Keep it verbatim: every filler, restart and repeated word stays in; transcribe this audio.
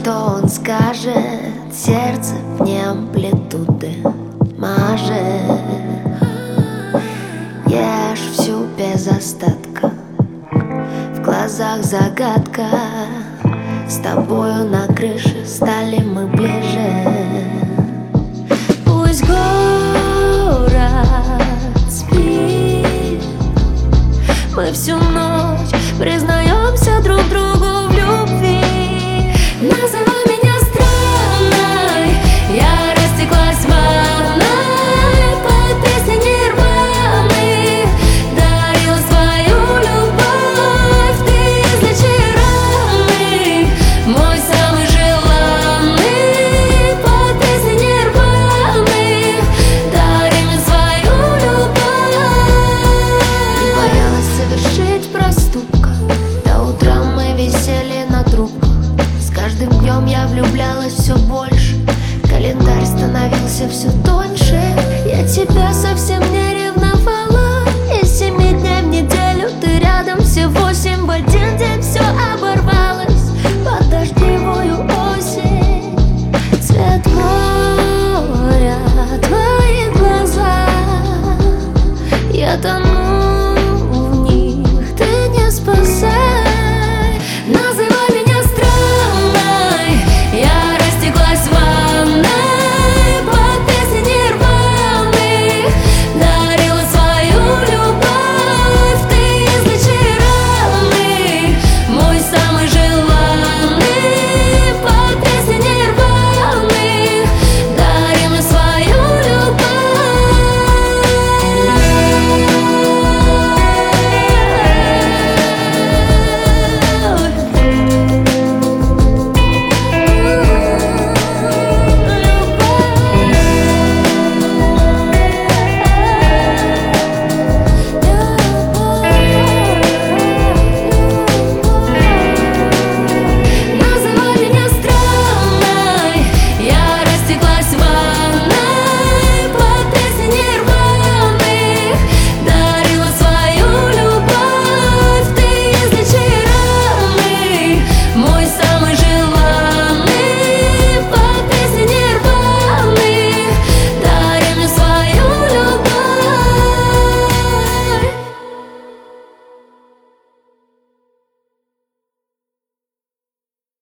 что он скажет, сердце вне амплитуды мажет. Ешь всю без остатка, в глазах загадка. С тобою на крыше стали мы ближе. Пусть город спит, мы всю ночь признаемся друг другу в любви. Называй меня странной, я растеклась в ванной под песни Нирваны. Дарила свою любовь, ты излечи раны, мой самый желанный. Под песни Нирваны дарим свою любовь. Не боялась совершить проступка, до утра мы висели на трубках. С каждым днем я влюблялась все больше, календарь становился все тоньше. Я тебя совсем